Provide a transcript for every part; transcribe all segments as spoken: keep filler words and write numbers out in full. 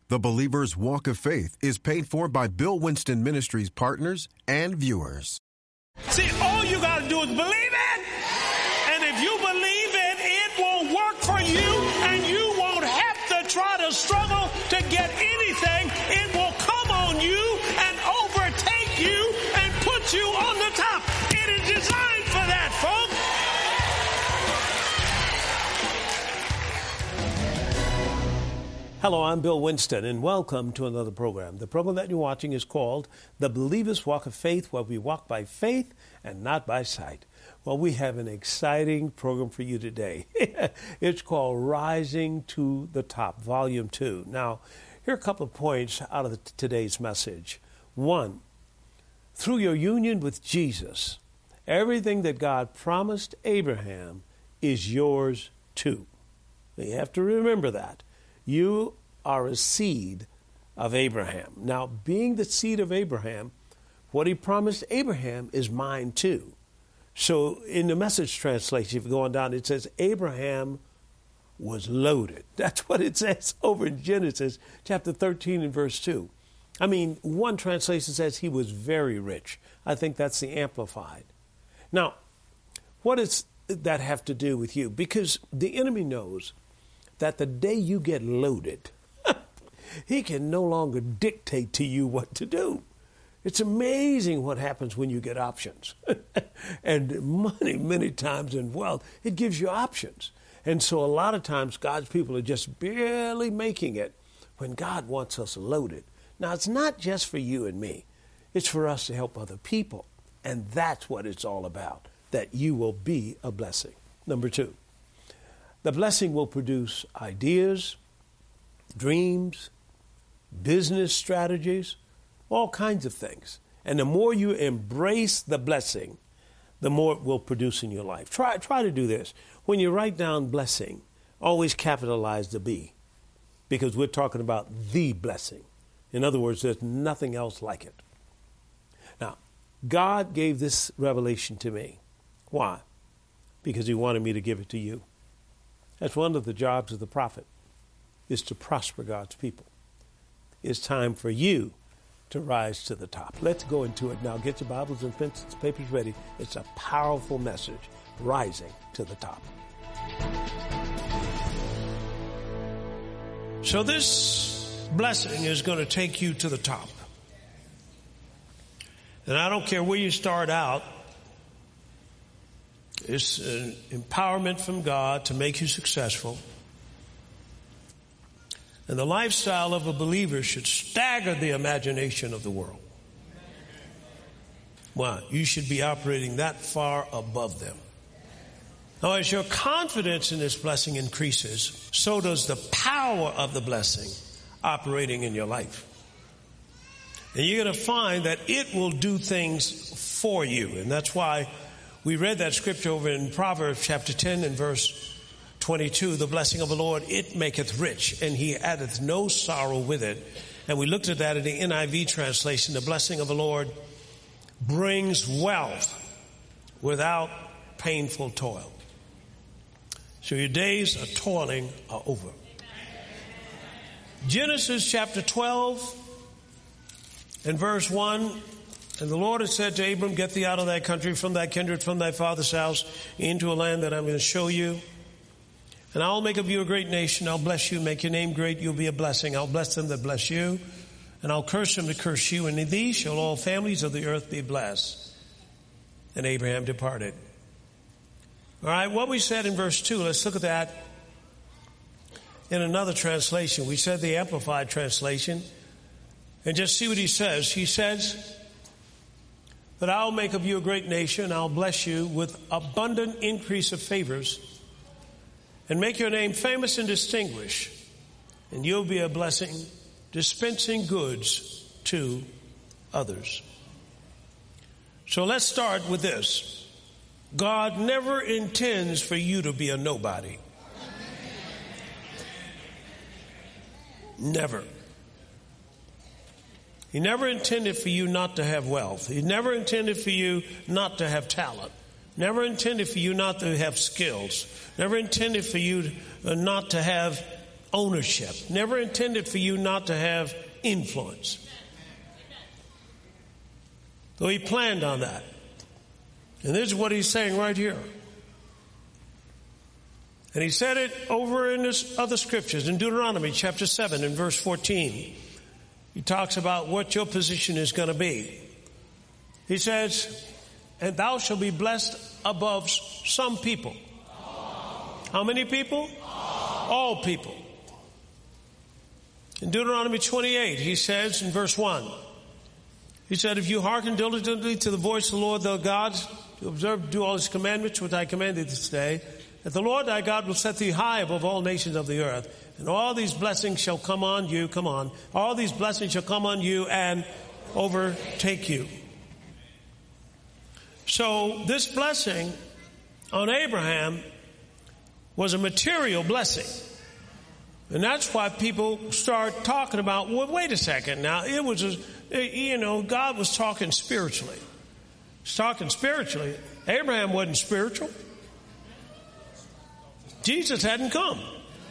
The Believer's Walk of Faith is paid for by Bill Winston Ministries partners and viewers. See, all you got to do is believe it. And if you believe it, it will work for you, and you won't have to try to struggle to get anything. It will come on you and overtake you and put you on the top. It is designed for that, folks. Hello, I'm Bill Winston, and welcome to another program. The program that you're watching is called The Believer's Walk of Faith, where we walk by faith and not by sight. Well, we have an exciting program for you today. It's called Rising to the Top, Volume two. Now, here are a couple of points out of the, today's message. One, through your union with Jesus, everything that God promised Abraham is yours too. You have to remember that. You are a seed of Abraham. Now, being the seed of Abraham, what he promised Abraham is mine too. So in the Message translation, if you go on down, it says Abraham was loaded. That's what it says over in Genesis chapter thirteen and verse two. I mean, one translation says he was very rich. I think that's the Amplified. Now, what does that have to do with you? Because the enemy knows that the day you get loaded, he can no longer dictate to you what to do. It's amazing what happens when you get options. And money, many times, and wealth, it gives you options. And so a lot of times God's people are just barely making it when God wants us loaded. Now, it's not just for you and me. It's for us to help other people. And that's what it's all about, that you will be a blessing. Number two. The blessing will produce ideas, dreams, business strategies, all kinds of things. And the more you embrace the blessing, the more it will produce in your life. Try, try to do this. When you write down blessing, always capitalize the B, because we're talking about the blessing. In other words, there's nothing else like it. Now, God gave this revelation to me. Why? Because he wanted me to give it to you. That's one of the jobs of the prophet, is to prosper God's people. It's time for you to rise to the top. Let's go into it now. Get your Bibles and pencils, papers ready. It's a powerful message, rising to the top. So this blessing is going to take you to the top. And I don't care where you start out. It's an empowerment from God to make you successful. And the lifestyle of a believer should stagger the imagination of the world. Why? You should be operating that far above them. Now, as your confidence in this blessing increases, so does the power of the blessing operating in your life. And you're going to find that it will do things for you. And that's why we read that scripture over in Proverbs chapter ten and verse twenty-two. The blessing of the Lord, it maketh rich, and he addeth no sorrow with it. And we looked at that in the N I V translation. The blessing of the Lord brings wealth without painful toil. So your days of toiling are over. Genesis chapter twelve and verse one. And the Lord had said to Abram, get thee out of thy country, from thy kindred, from thy father's house, into a land that I'm going to show you. And I'll make of you a great nation. I'll bless you, make your name great. You'll be a blessing. I'll bless them that bless you. And I'll curse them that curse you. And in thee shall all families of the earth be blessed. And Abraham departed. All right, what we said in verse two, let's look at that in another translation. We said the Amplified translation. And just see what he says. He says that I'll make of you a great nation. I'll bless you with abundant increase of favors and make your name famous and distinguished. And you'll be a blessing, dispensing goods to others. So let's start with this. God never intends for you to be a nobody. Never. He never intended for you not to have wealth. He never intended for you not to have talent. Never intended for you not to have skills. Never intended for you not to have ownership. Never intended for you not to have influence. So he planned on that. And this is what he's saying right here. And he said it over in his other scriptures, in Deuteronomy chapter seven and verse fourteen. He talks about what your position is going to be. He says, and thou shalt be blessed above some people. How many people? All people. In Deuteronomy twenty-eight, he says in verse one, he said, if you hearken diligently to the voice of the Lord thy God, to observe to do all his commandments which I commanded this day, that the Lord thy God will set thee high above all nations of the earth, and all these blessings shall come on you, come on, all these blessings shall come on you and overtake you. So this blessing on Abraham was a material blessing. And that's why people start talking about, well, wait a second now, it was, a, you know, God was talking spiritually. He's talking spiritually. Abraham wasn't spiritual. Jesus hadn't come.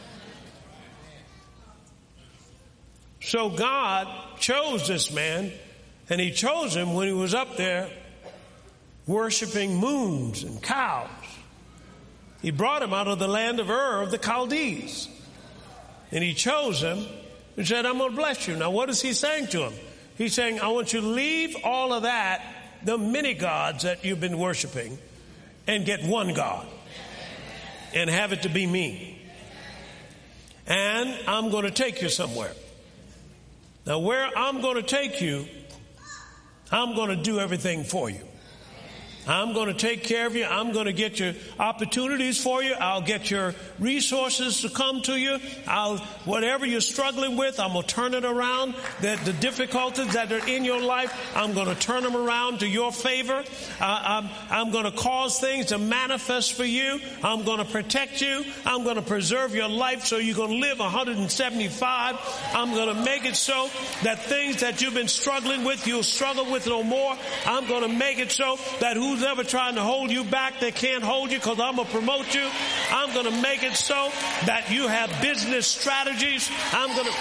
So God chose this man, and he chose him when he was up there worshiping moons and cows. He brought him out of the land of Ur of the Chaldees. And he chose him and said, I'm going to bless you. Now, what is he saying to him? He's saying, I want you to leave all of that, the many gods that you've been worshiping, and get one God and have it to be me. And I'm going to take you somewhere. Now, where I'm going to take you, I'm going to do everything for you. I'm going to take care of you. I'm going to get your opportunities for you. I'll get your resources to come to you. I'll, whatever you're struggling with, I'm going to turn it around. The, the difficulties that are in your life, I'm going to turn them around to your favor. Uh, I'm, I'm going to cause things to manifest for you. I'm going to protect you. I'm going to preserve your life so you're going to live one hundred seventy-five. I'm going to make it so that things that you've been struggling with, you'll struggle with no more. I'm going to make it so that who Who's ever trying to hold you back, they can't hold you because I'm going to promote you. I'm going to make it so that you have business strategies. I'm going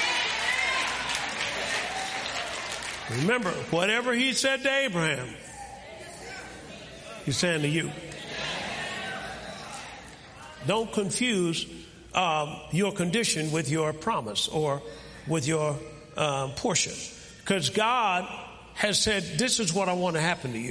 to... Remember, whatever he said to Abraham, he's saying to you. Don't confuse um, your condition with your promise or with your uh, portion. Because God has said, this is what I want to happen to you.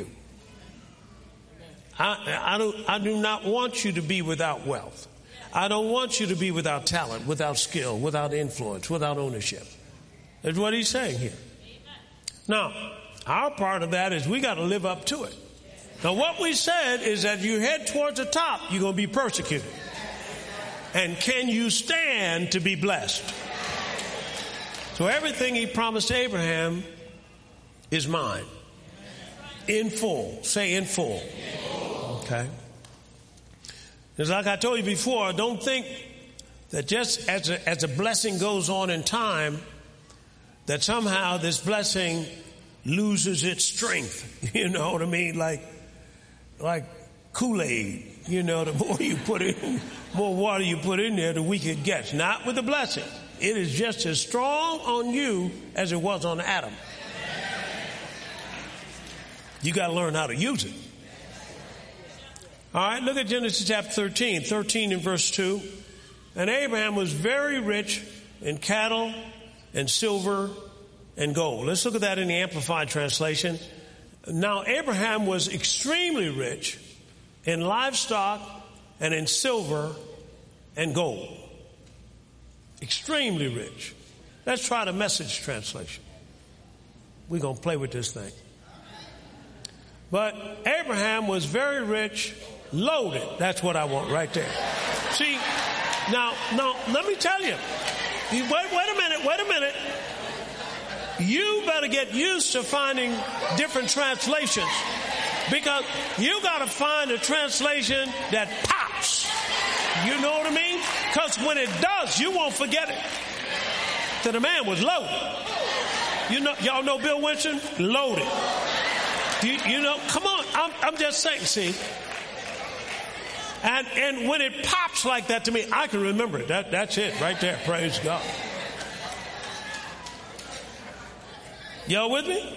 I, I, don't, I do not want you to be without wealth. I don't want you to be without talent, without skill, without influence, without ownership. That's what he's saying here. Now, our part of that is we got to live up to it. Now, what we said is that you head towards the top, you're going to be persecuted. And can you stand to be blessed? So everything he promised Abraham is mine. In full. Say in full. Okay. Because like I told you before, don't think that just as a, as a blessing goes on in time, that somehow this blessing loses its strength. You know what I mean? Like, like Kool-Aid. You know, the more you put in, more water you put in there, the weaker it gets. Not with the blessing. It is just as strong on you as it was on Adam. You got to learn how to use it. All right, look at Genesis chapter thirteen, thirteen and verse two. And Abraham was very rich in cattle and silver and gold. Let's look at that in the Amplified translation. Now, Abraham was extremely rich in livestock and in silver and gold. Extremely rich. Let's try the Message translation. We're going to play with this thing. But Abraham was very rich, loaded. That's what I want right there. See, now, now, let me tell you. Wait, wait a minute, wait a minute. You better get used to finding different translations, because you got to find a translation that pops. You know what I mean? Because when it does, you won't forget it. That the man was loaded. You know, y'all know Bill Winston? Loaded. You, you know, come on. I'm, I'm just saying, see. And, and when it pops like that to me, I can remember it. That, that's it right there. Praise God. Y'all with me?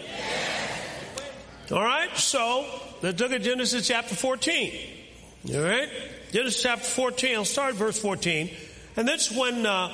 All right. So let's look at Genesis chapter fourteen. All right. Genesis chapter fourteen. I'll start at verse fourteen. And this is when, uh,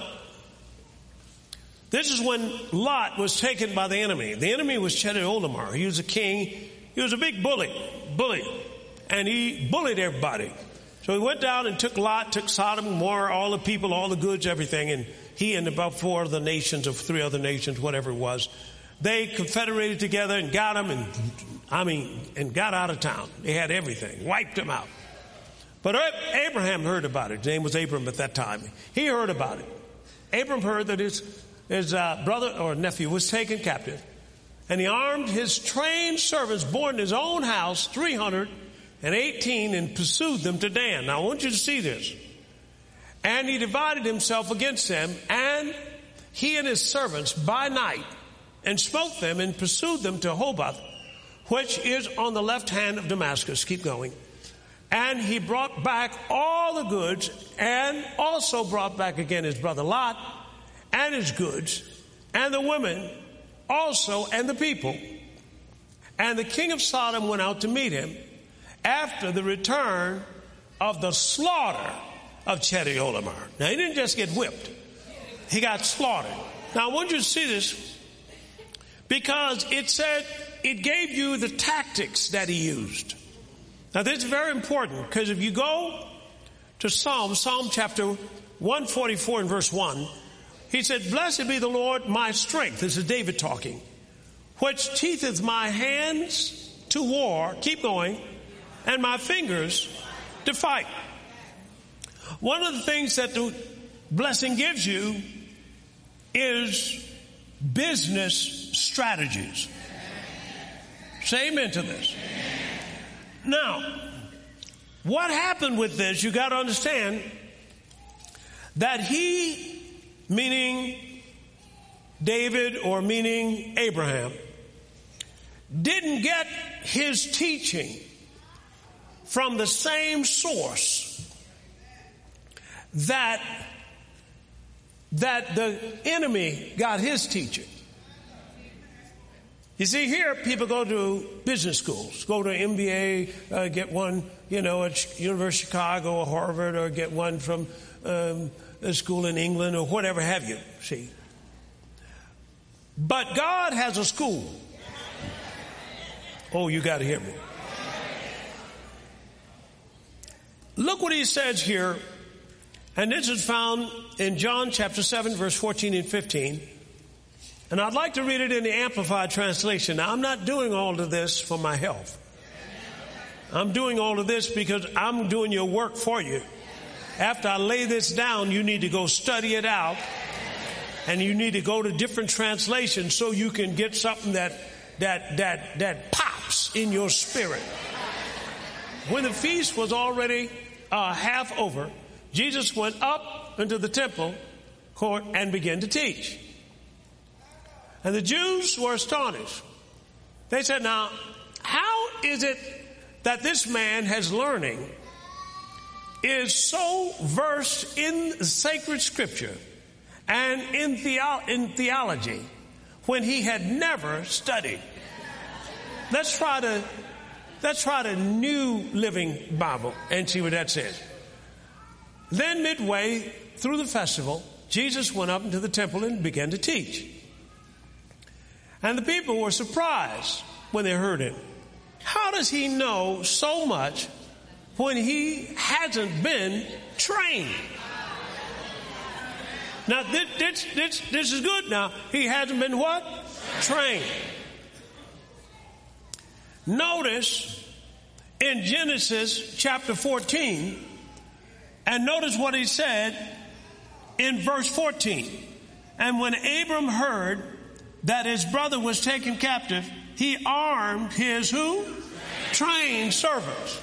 this is when Lot was taken by the enemy. The enemy was Chedorlaomer. He was a king. He was a big bully, bully. And he bullied everybody. So he went down and took Lot, took Sodom, Gomorrah, all the people, all the goods, everything. And he and about four other nations, or three other nations, whatever it was, they confederated together and got him, and I mean, and got out of town. They had everything, wiped him out. But Abraham heard about it. His name was Abram at that time. He heard about it. Abram heard that his, his uh, brother or nephew was taken captive. And he armed his trained servants born in his own house, three hundred eighteen, and pursued them to Dan. Now I want you to see this. And he divided himself against them, and he and his servants by night, and smote them and pursued them to Hobath, which is on the left hand of Damascus. Keep going. And he brought back all the goods, and also brought back again his brother Lot and his goods, and the women also, and the people. And the king of Sodom went out to meet him after the return of the slaughter of Chedorlaomer. Now, he didn't just get whipped. He got slaughtered. Now, I want you to see this, because it said, it gave you the tactics that he used. Now, this is very important, because if you go to Psalm, Psalm chapter one forty-four and verse one, he said, blessed be the Lord my strength. This is David talking. Which teacheth my hands to war, keep going, and my fingers to fight. One of the things that the blessing gives you is business strategies. Say amen to this. Now, what happened with this, you got to understand that he, meaning David or meaning Abraham, didn't get his teaching from the same source that that the enemy got his teaching. You see, here people go to business schools, go to M B A, uh, get one, you know, at University of Chicago or Harvard, or get one from um, a school in England or whatever have you, see. But God has a school. Oh, you got to hear me. Look what he says here, and this is found in John chapter seven, verse fourteen and fifteen. And I'd like to read it in the Amplified Translation. Now, I'm not doing all of this for my health. I'm doing all of this because I'm doing your work for you. After I lay this down, you need to go study it out, and you need to go to different translations so you can get something that that that that pops in your spirit. When the feast was already uh, half over, Jesus went up into the temple court and began to teach. And the Jews were astonished. They said, now, how is it that this man has learning, is so versed in sacred scripture and in, theo- in theology when he had never studied? Let's try to, let's try the New Living Bible and see what that says. Then midway through the festival, Jesus went up into the temple and began to teach. And the people were surprised when they heard him. How does he know so much when he hasn't been trained? Now, this, this, this, this is good now. He hasn't been what? Trained. Notice in Genesis chapter fourteen, and notice what he said in verse fourteen. And when Abram heard that his brother was taken captive, he armed his who? Trained servants.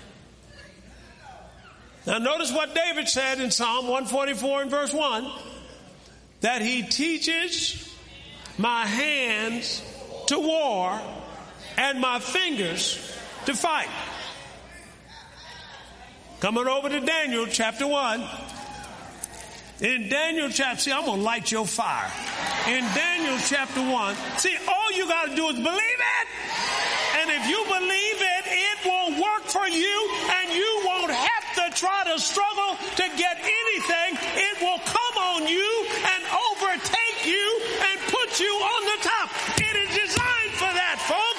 Now notice what David said in Psalm one forty-four and verse one, that he teaches my hands to war and my fingers to fight. Coming over to Daniel chapter one. In Daniel chapter, see, I'm going to light your fire. In Daniel chapter one, see, all you got to do is believe it. And if you believe it, it will work for you, and you won't have to try to struggle to get anything. It will come on you and overtake you and put you on the top. It is designed for that, folks.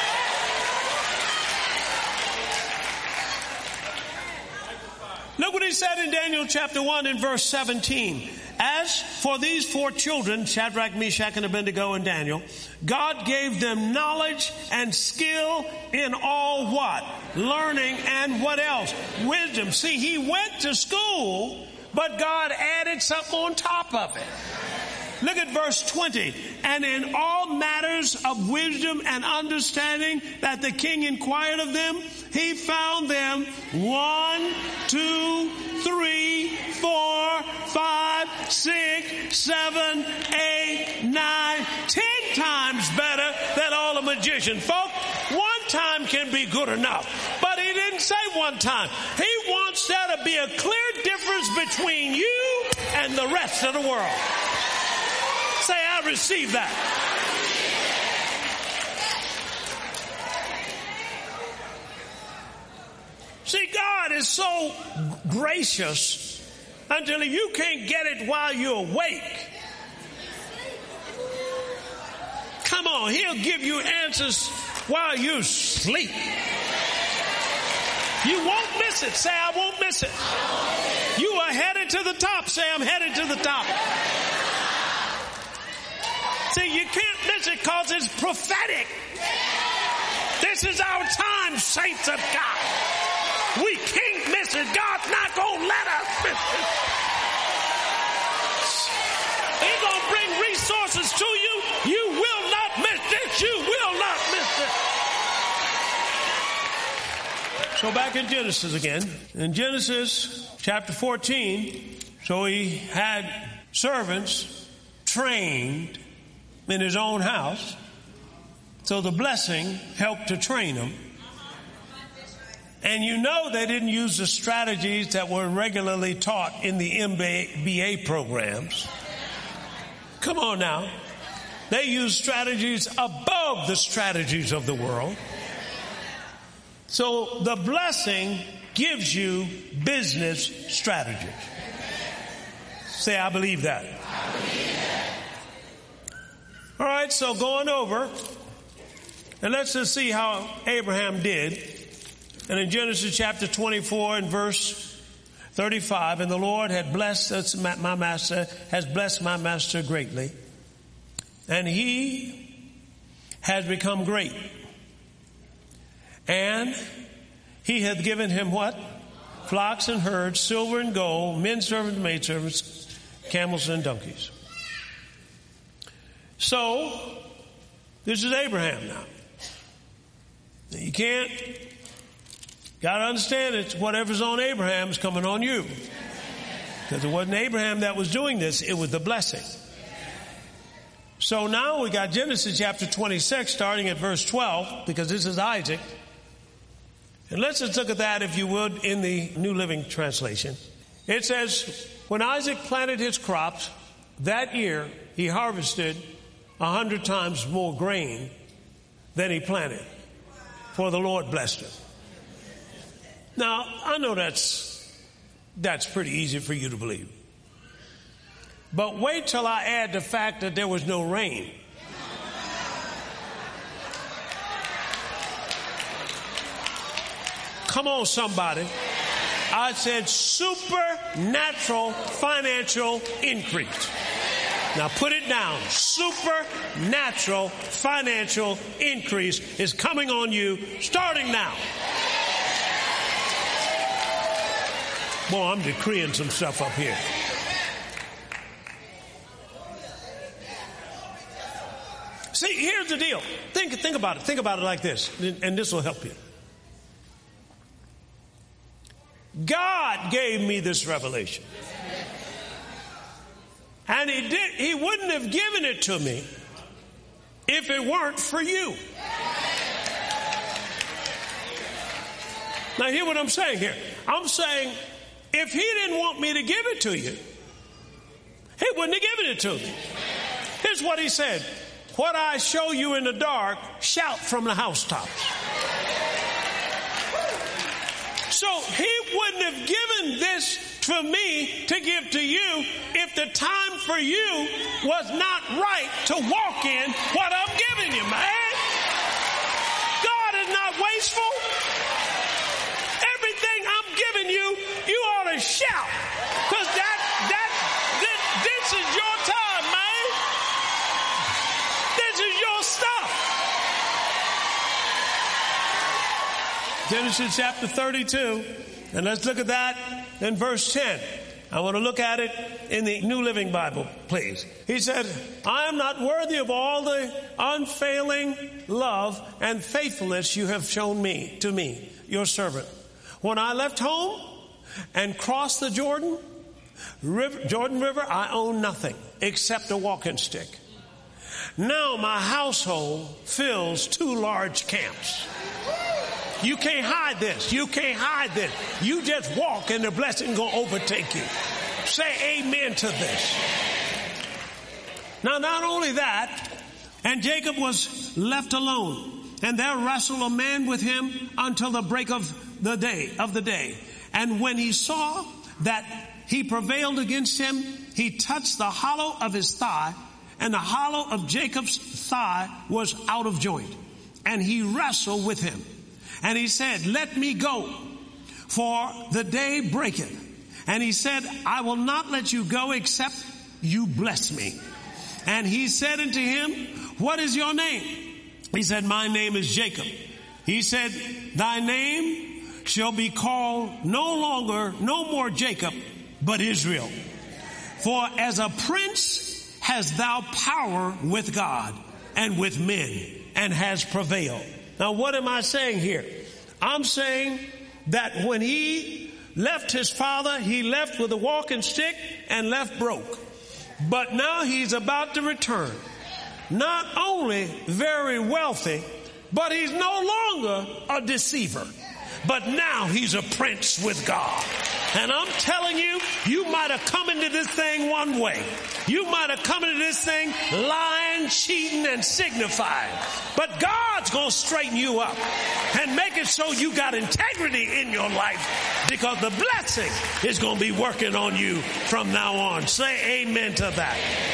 Look what he said in Daniel chapter one and verse seventeen. As for these four children, Shadrach, Meshach, and Abednego, and Daniel, God gave them knowledge and skill in all what? Learning and what else? Wisdom. See, he went to school, but God added something on top of it. Look at verse twenty. And in all matters of wisdom and understanding that the king inquired of them, he found them one, two, three, four, five, six, seven, eight, nine, ten times better than all the magicians. Folks, one time can be good enough. But he didn't say one time. He wants there to be a clear difference between you and the rest of the world. Say, I receive that. See, God is so gracious until if you can't get it while you're awake, come on, he'll give you answers while you sleep. You won't miss it. Say, I won't miss it. You are headed to the top. Say, I'm headed to the top. See, you can't miss it because it's prophetic. This is our time, saints of God. We can't miss it. God's not going to let us miss it. He's going to bring resources to you. You will not miss this. You will not miss it. So back in Genesis again. In Genesis chapter fourteen, so he had servants trained in his own house. So the blessing helped to train them. And you know they didn't use the strategies that were regularly taught in the M B A programs. Come on now. They used strategies above the strategies of the world. So the blessing gives you business strategies. Say, I believe that. I believe that. All right, so going over, and let's just see how Abraham did. And in Genesis chapter twenty-four and verse thirty-five, and the Lord had blessed us, my master, has blessed my master greatly. And he has become great. And he hath given him what? Flocks and herds, silver and gold, men servants, maid servants, camels and donkeys. So, this is Abraham now. You can't, got to understand it's whatever's on Abraham is coming on you. Because it wasn't Abraham that was doing this, it was the blessing. So now we got Genesis chapter twenty-six starting at verse twelve, because this is Isaac. And let's just look at that, if you would, in the New Living Translation. It says, when Isaac planted his crops, that year he harvested a hundred times more grain than he planted, for the Lord blessed him. Now, I know that's, that's pretty easy for you to believe. But wait till I add the fact that there was no rain. Come on, somebody. I said supernatural financial increase. Now put it down. Supernatural financial increase is coming on you starting now. Boy, I'm decreeing some stuff up here. See, here's the deal. Think, think about it. Think about it like this, and this will help you. God gave me this revelation. And he did, he wouldn't have given it to me if it weren't for you. Now hear what I'm saying here. I'm saying, if he didn't want me to give it to you, he wouldn't have given it to me. Here's what he said. What I show you in the dark, shout from the housetops. So he wouldn't have given this for me to give to you if the time for you was not right to walk in what I'm giving you, man. God is not wasteful. Everything I'm giving you, you ought to shout. Because that, that, that, this is your time, man. This is your stuff. Genesis chapter thirty-two. And let's look at that in verse ten. I want to look at it in the New Living Bible, please. He said, I am not worthy of all the unfailing love and faithfulness you have shown me, to me, your servant. When I left home and crossed the Jordan, river, Jordan River, I owned nothing except a walking stick. Now my household fills two large camps. You can't hide this. You can't hide this. You just walk and the blessing going to overtake you. Say amen to this. Now, not only that, and Jacob was left alone, and there wrestled a man with him until the break of the day, of the day. And when he saw that he prevailed against him, he touched the hollow of his thigh, and the hollow of Jacob's thigh was out of joint. And he wrestled with him. And he said, let me go, for the day breaketh. And he said, I will not let you go except you bless me. And he said unto him, what is your name? He said, my name is Jacob. He said, thy name shall be called no longer, no more Jacob, but Israel. For as a prince hast thou power with God and with men, and has prevailed. Now, what am I saying here? I'm saying that when he left his father, he left with a walking stick and left broke. But now he's about to return. Not only very wealthy, but he's no longer a deceiver. But now he's a prince with God. And I'm telling you, you might have come into this thing one way. You might have come into this thing lying, cheating, and signifying. But God's going to straighten you up and make it so you got integrity in your life, because the blessing is going to be working on you from now on. Say amen to that.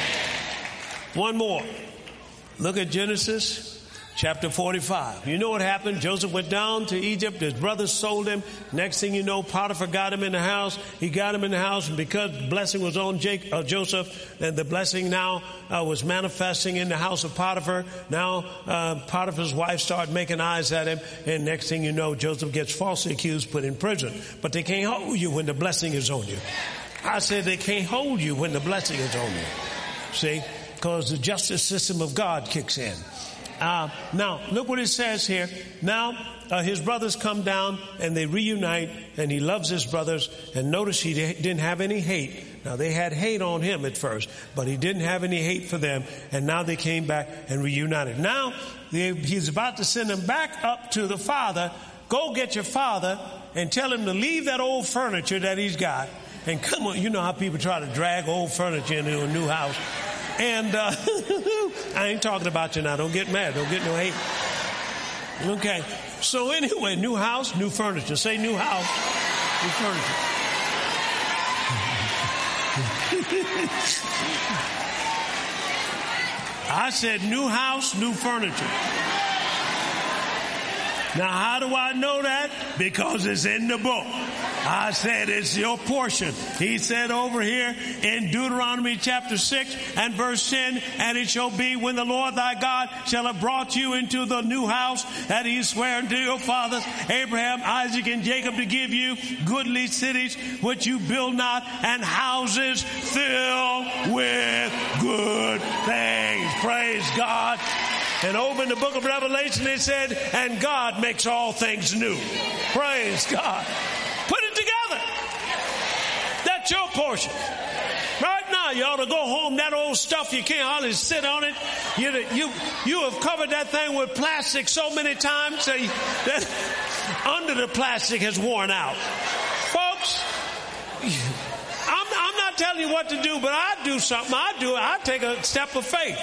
One more. Look at Genesis chapter forty-five. You know what happened? Joseph went down to Egypt. His brothers sold him. Next thing you know, Potiphar got him in the house. He got him in the house, and because the blessing was on Jake, uh, Joseph, and the blessing now uh, was manifesting in the house of Potiphar. Now uh, Potiphar's wife started making eyes at him, and next thing you know, Joseph gets falsely accused, put in prison. But they can't hold you when the blessing is on you. I said they can't hold you when the blessing is on you. See? Because the justice system of God kicks in. Uh, now, look what it says here. Now, uh, his brothers come down and they reunite, and he loves his brothers. And notice he didn't have any hate. Now, they had hate on him at first, but he didn't have any hate for them. And now they came back and reunited. Now, they, he's about to send them back up to the father. Go get your father and tell him to leave that old furniture that he's got. And come on, you know how people try to drag old furniture into a new house. And uh, I ain't talking about you now. Don't get mad. Don't get no hate. Okay. So anyway, new house, new furniture. Say new house, new furniture. I said new house, new furniture. Now, how do I know that? Because it's in the book. I said it's your portion. He said over here in Deuteronomy chapter six and verse ten, and it shall be when the Lord thy God shall have brought you into the new house that he sware unto your fathers, Abraham, Isaac, and Jacob, to give you goodly cities which you build not, and houses filled with good things. Praise God. And over in the book of Revelation it said, and God makes all things new. Praise God. Put it together. That's your portion. Right now, you ought to go home. That old stuff, you can't hardly sit on it. You, you, you have covered that thing with plastic so many times that under the plastic has worn out. folks. I'm, I'm not telling you what to do, but I do something. I do. I take a step of faith.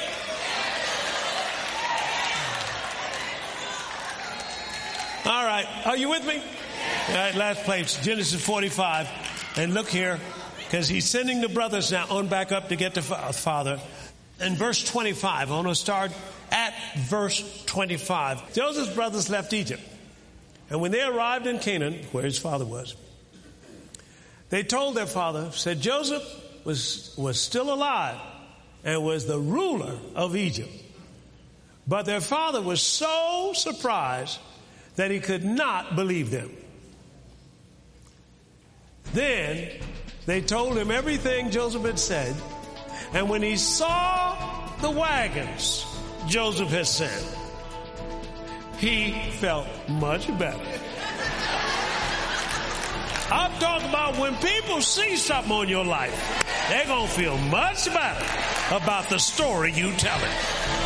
All right. Are you with me? All right. Last place, Genesis forty-five. And look here, because he's sending the brothers now on back up to get to father. In verse twenty-five, I want to start at verse twenty-five. Joseph's brothers left Egypt. And when they arrived in Canaan, where his father was, they told their father, said Joseph was, was still alive and was the ruler of Egypt. But their father was so surprised that he could not believe them. Then they told him everything Joseph had said. And when he saw the wagons Joseph had sent, he felt much better. I'm talking about when people see something on your life, they're going to feel much better about the story you tell it.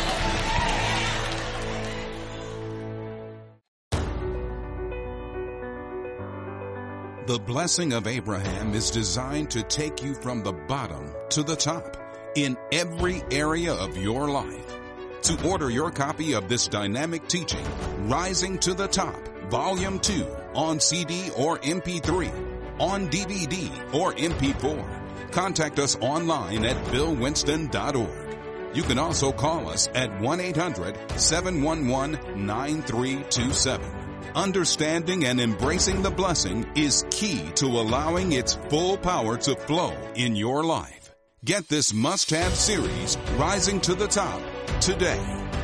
The blessing of Abraham is designed to take you from the bottom to the top in every area of your life. To order your copy of this dynamic teaching, Rising to the Top, Volume two, on C D or M P three, on D V D or M P four, contact us online at bill winston dot org. You can also call us at one eight hundred seven one one nine three two seven. Understanding and embracing the blessing is key to allowing its full power to flow in your life. Get this must-have series, Rising to the Top, today.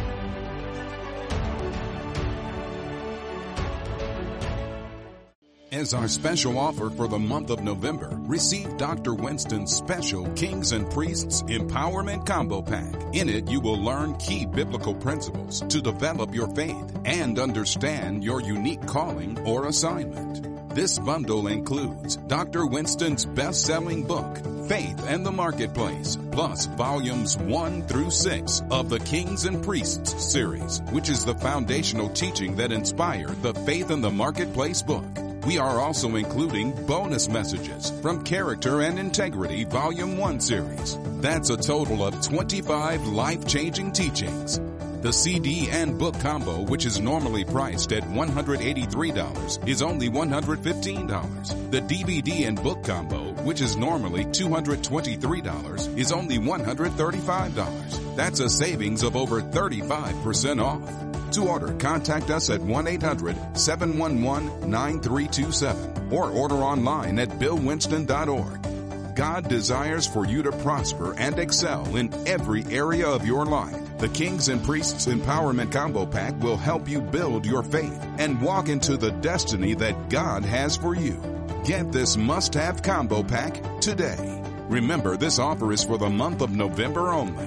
As our special offer for the month of November, receive Doctor Winston's special Kings and Priests Empowerment Combo Pack. In it, you will learn key biblical principles to develop your faith and understand your unique calling or assignment. This bundle includes Doctor Winston's best-selling book, Faith and the Marketplace, plus volumes one through six of the Kings and Priests series, which is the foundational teaching that inspired the Faith and the Marketplace book. We are also including bonus messages from Character and Integrity Volume one series. That's a total of twenty-five life-changing teachings. The C D and book combo, which is normally priced at one hundred eighty-three dollars, is only one hundred fifteen dollars. The D V D and book combo, which is normally two hundred twenty-three dollars, is only one hundred thirty-five dollars. That's a savings of over thirty-five percent off. To order, contact us at one eight hundred seven one one nine three two seven or order online at bill winston dot org. God desires for you to prosper and excel in every area of your life. The Kings and Priests Empowerment Combo Pack will help you build your faith and walk into the destiny that God has for you. Get this must-have combo pack today. Remember, this offer is for the month of November only.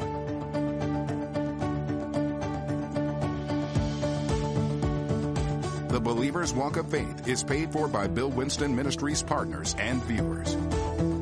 The Believer's Walk of Faith is paid for by Bill Winston Ministries partners and viewers.